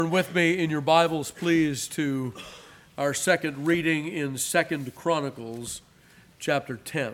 Turn with me in your Bibles, please, to our second reading in 2 Chronicles, chapter 10.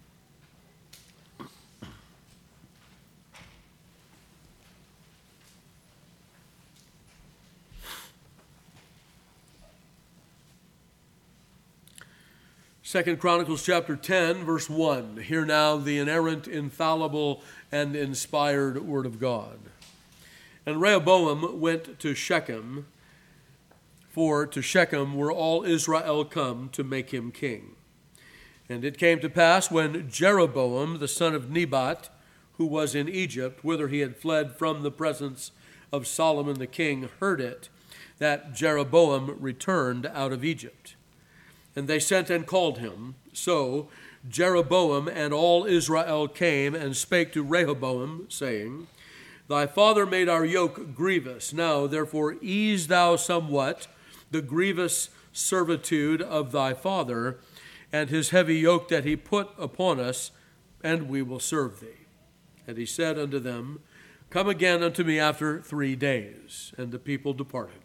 Second Chronicles chapter 10, verse 1. Hear now the inerrant, infallible, and inspired word of God. And Rehoboam went to Shechem, for to Shechem were all Israel come to make him king. And it came to pass when Jeroboam the son of Nebat, who was in Egypt, whither he had fled from the presence of Solomon the king, heard it, that Jeroboam returned out of Egypt. And they sent and called him. So Jeroboam and all Israel came and spake to Rehoboam, saying, Thy father made our yoke grievous. Now, therefore, ease thou somewhat the grievous servitude of thy father, and his heavy yoke that he put upon us, and we will serve thee. And he said unto them, Come again unto me after 3 days. And the people departed.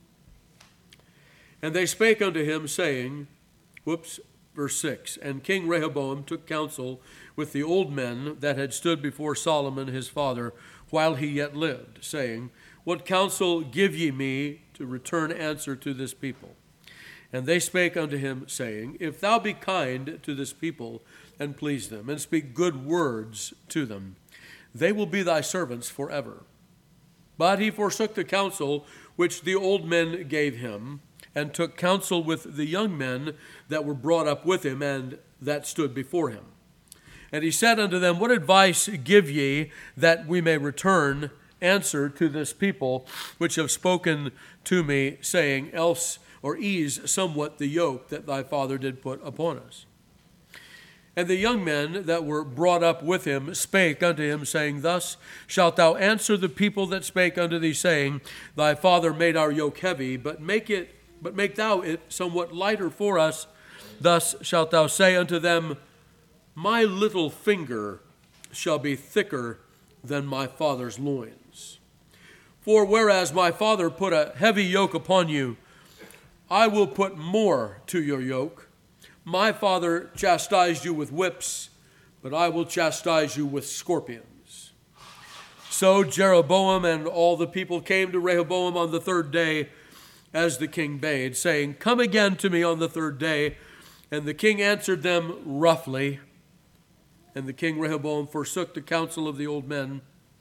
And they spake unto him, saying, verse 6, And King Rehoboam took counsel with the old men that had stood before Solomon his father, while he yet lived, saying, What counsel give ye me to return answer to this people? And they spake unto him, saying, If thou be kind to this people, and please them, and speak good words to them, they will be thy servants forever. But he forsook the counsel which the old men gave him, and took counsel with the young men that were brought up with him, and that stood before him. And he said unto them, What advice give ye that we may return answer to this people which have spoken to me, saying, Else or ease somewhat the yoke that thy father did put upon us? And the young men that were brought up with him spake unto him, saying, Thus shalt thou answer the people that spake unto thee, saying, Thy father made our yoke heavy, but make thou it somewhat lighter for us. Thus shalt thou say unto them, My little finger shall be thicker than my father's loins. For whereas my father put a heavy yoke upon you, I will put more to your yoke. My father chastised you with whips, but I will chastise you with scorpions. So Jeroboam and all the people came to Rehoboam on the 3rd day, as the king bade, saying, Come again to me on the 3rd day. And the king answered them roughly. And the king Rehoboam forsook the counsel of the old men,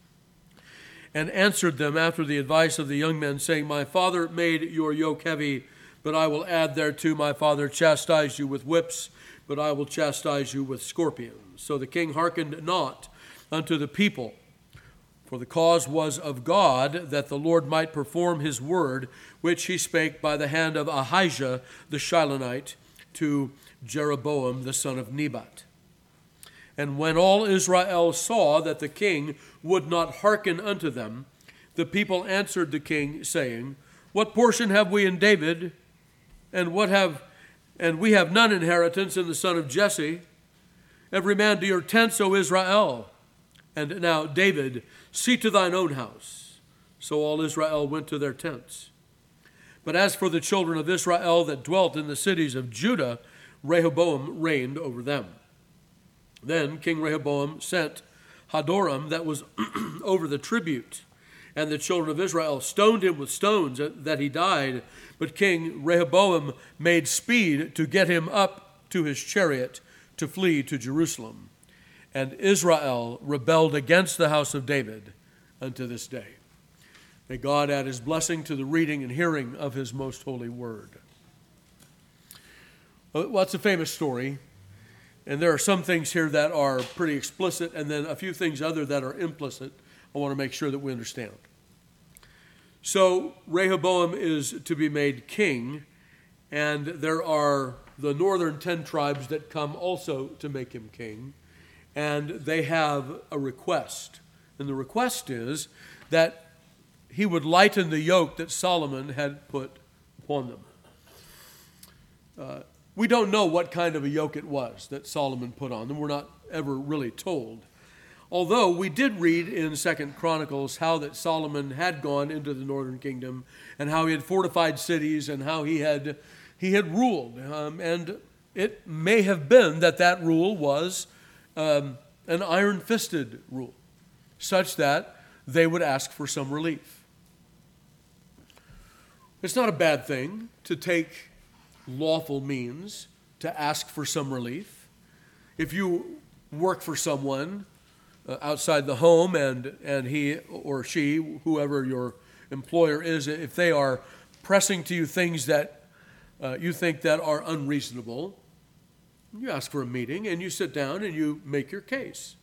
and answered them after the advice of the young men, saying, My father made your yoke heavy, but I will add thereto, my father chastised you with whips, but I will chastise you with scorpions. So the king hearkened not unto the people, for the cause was of God, that the Lord might perform his word, which he spake by the hand of Ahijah the Shilonite to Jeroboam the son of Nebat. And when all Israel saw that the king would not hearken unto them, the people answered the king, saying, What portion have we in David? And we have none inheritance in the son of Jesse. Every man to your tents, O Israel. And now, David, see to thine own house. So all Israel went to their tents. But as for the children of Israel that dwelt in the cities of Judah, Rehoboam reigned over them. Then King Rehoboam sent Hadoram, that was over the tribute, and the children of Israel stoned him with stones that he died. But King Rehoboam made speed to get him up to his chariot to flee to Jerusalem. And Israel rebelled against the house of David unto this day. May God add his blessing to the reading and hearing of his most holy word. Well, it's a famous story. And there are some things here that are pretty explicit, and then a few things other that are implicit. I want to make sure that we understand. So Rehoboam is to be made king, and there are the northern 10 tribes that come also to make him king, and they have a request. And the request is that he would lighten the yoke that Solomon had put upon them. We don't know what kind of a yoke it was that Solomon put on them. We're not ever really told. Although we did read in 2 Chronicles how that Solomon had gone into the northern kingdom and how he had fortified cities and how he had ruled. And it may have been that rule was an iron-fisted rule, such that they would ask for some relief. It's not a bad thing to take lawful means to ask for some relief. If you work for someone outside the home and he or she, whoever your employer is, if they are pressing to you things that you think that are unreasonable, you ask for a meeting and you sit down and you make your case.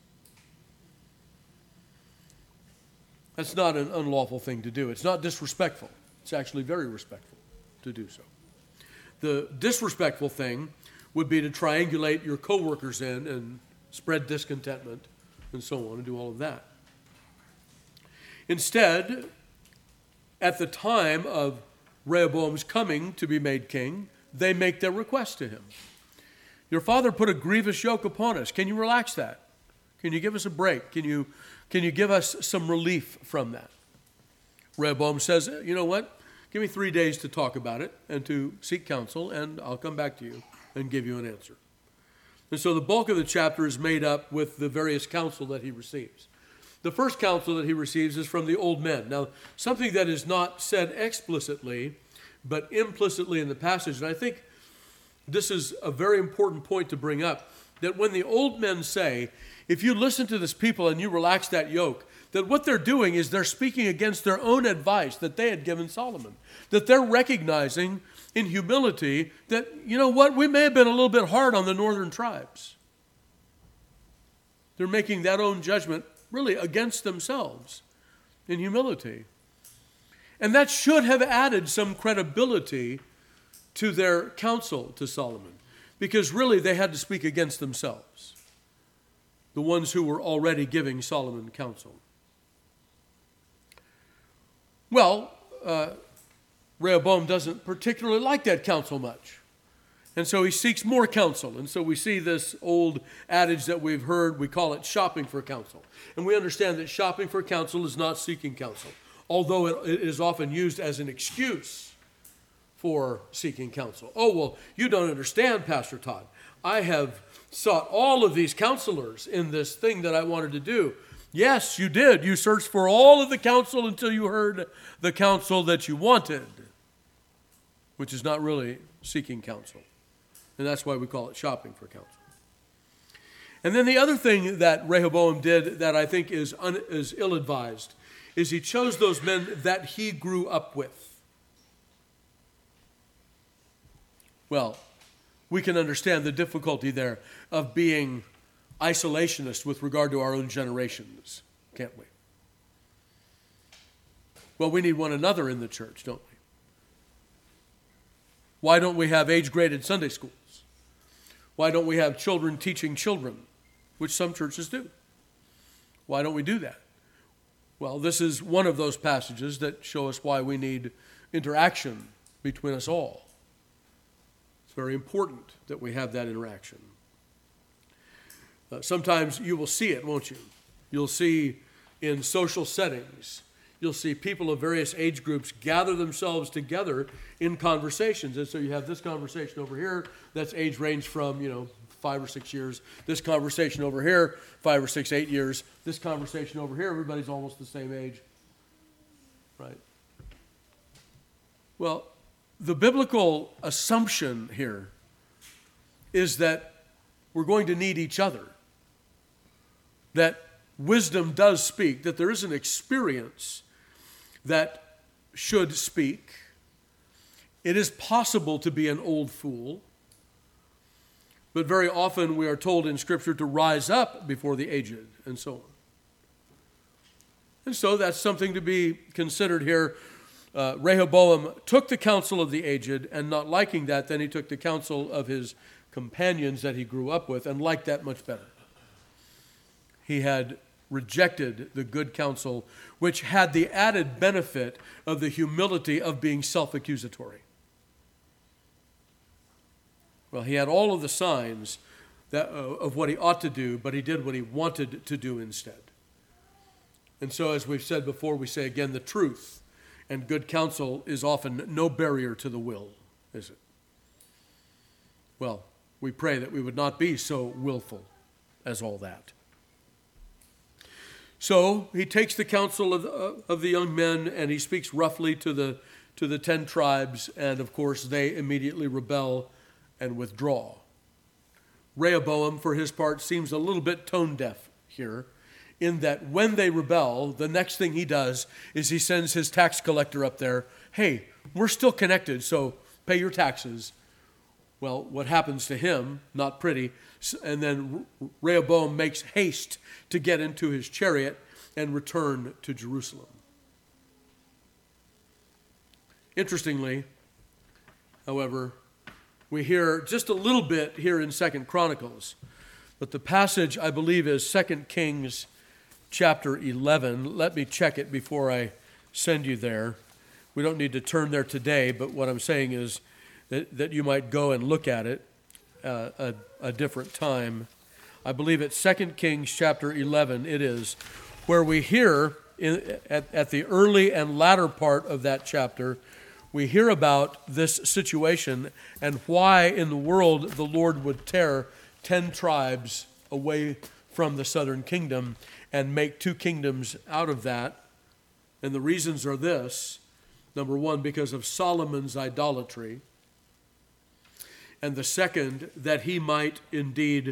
That's not an unlawful thing to do. It's not disrespectful. It's actually very respectful to do so. The disrespectful thing would be to triangulate your coworkers in and spread discontentment and so on and do all of that. Instead, at the time of Rehoboam's coming to be made king, they make their request to him. Your father put a grievous yoke upon us. Can you relax that? Can you give us a break? Can you give us some relief from that? Rehoboam says, you know what? Give me 3 days to talk about it and to seek counsel, and I'll come back to you and give you an answer. And so the bulk of the chapter is made up with the various counsel that he receives. The first counsel that he receives is from the old men. Now, something that is not said explicitly, but implicitly in the passage, and I think this is a very important point to bring up, that when the old men say, if you listen to this people and you relax that yoke, that what they're doing is they're speaking against their own advice that they had given Solomon. That they're recognizing in humility that, you know what, we may have been a little bit hard on the northern tribes. They're making that own judgment really against themselves in humility. And that should have added some credibility to their counsel to Solomon, because really they had to speak against themselves, the ones who were already giving Solomon counsel. Well, Rehoboam doesn't particularly like that counsel much. And so he seeks more counsel. And so we see this old adage that we've heard, we call it shopping for counsel. And we understand that shopping for counsel is not seeking counsel, although it is often used as an excuse for seeking counsel. Oh, well, you don't understand, Pastor Todd. I have sought all of these counselors in this thing that I wanted to do. Yes, you did. You searched for all of the counsel until you heard the counsel that you wanted, which is not really seeking counsel. And that's why we call it shopping for counsel. And then the other thing that Rehoboam did that I think is ill-advised is he chose those men that he grew up with. Well, we can understand the difficulty there of being isolationist with regard to our own generations, can't we? Well, we need one another in the church, don't we? Why don't we have age-graded Sunday schools? Why don't we have children teaching children, which some churches do? Why don't we do that? Well, this is one of those passages that show us why we need interaction between us all. It's very important that we have that interaction. Sometimes you will see it, won't you? You'll see in social settings, you'll see people of various age groups gather themselves together in conversations. And so you have this conversation over here, that's age range from, 5 or 6 years. This conversation over here, 5 or 6, 8 years. This conversation over here, everybody's almost the same age. Right? Well, the biblical assumption here is that we're going to need each other. That wisdom does speak, that there is an experience that should speak. It is possible to be an old fool, but very often we are told in Scripture to rise up before the aged, and so on. And so that's something to be considered here. Rehoboam took the counsel of the aged, and not liking that, then he took the counsel of his companions that he grew up with, and liked that much better. He had rejected the good counsel, which had the added benefit of the humility of being self-accusatory. Well, he had all of the signs of what he ought to do, but he did what he wanted to do instead. And so, as we've said before, we say again, the truth and good counsel is often no barrier to the will, is it? Well, we pray that we would not be so willful as all that. So he takes the counsel of the young men, and he speaks roughly to the 10 tribes, and of course they immediately rebel and withdraw. Rehoboam, for his part, seems a little bit tone deaf here, in that when they rebel, the next thing he does is he sends his tax collector up there. Hey, we're still connected, so pay your taxes. Well, what happens to him, not pretty, and then Rehoboam makes haste to get into his chariot and return to Jerusalem. Interestingly, however, we hear just a little bit here in 2 Chronicles, but the passage, I believe, is 2 Kings chapter 11. Let me check it before I send you there. We don't need to turn there today, but what I'm saying is that you might go and look at it a different time. I believe it's 2 Kings chapter 11, it is, where we hear at the early and latter part of that chapter, we hear about this situation and why in the world the Lord would tear 10 tribes away from the southern kingdom and make 2 kingdoms out of that. And the reasons are this: number one, because of Solomon's idolatry, and the second, that he might indeed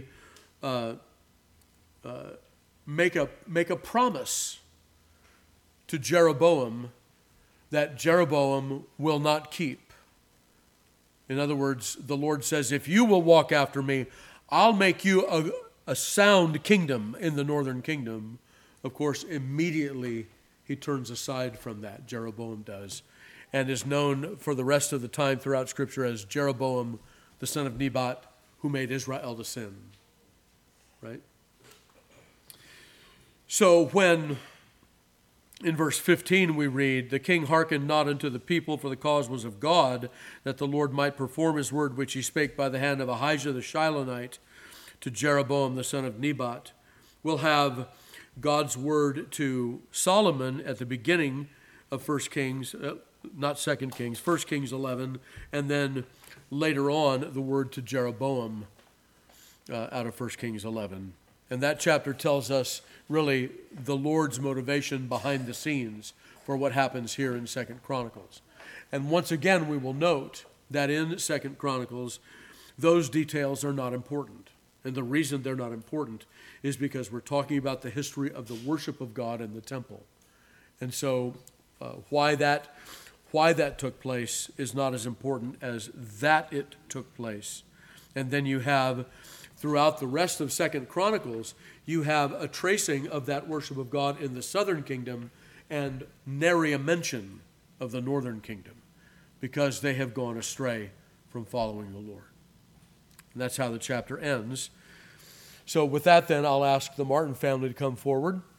make a promise to Jeroboam that Jeroboam will not keep. In other words, the Lord says, if you will walk after me, I'll make you a sound kingdom in the northern kingdom. Of course, immediately he turns aside from that, Jeroboam does, and is known for the rest of the time throughout Scripture as Jeroboam, the son of Nebat, who made Israel to sin. Right? So when, in verse 15 we read, the king hearkened not unto the people, for the cause was of God, that the Lord might perform his word which he spake by the hand of Ahijah the Shilonite to Jeroboam the son of Nebat. We'll have God's word to Solomon at the beginning of 1 Kings, not 2 Kings, 1 Kings 11, and then later on the word to Jeroboam out of 1 Kings 11. And that chapter tells us really the Lord's motivation behind the scenes for what happens here in 2 Chronicles. And once again, we will note that in 2 Chronicles, those details are not important. And the reason they're not important is because we're talking about the history of the worship of God in the temple. And so why that took place is not as important as that it took place. And then you have, throughout the rest of 2 Chronicles, you have a tracing of that worship of God in the southern kingdom and nary a mention of the northern kingdom because they have gone astray from following the Lord. And that's how the chapter ends. So with that then, I'll ask the Martin family to come forward.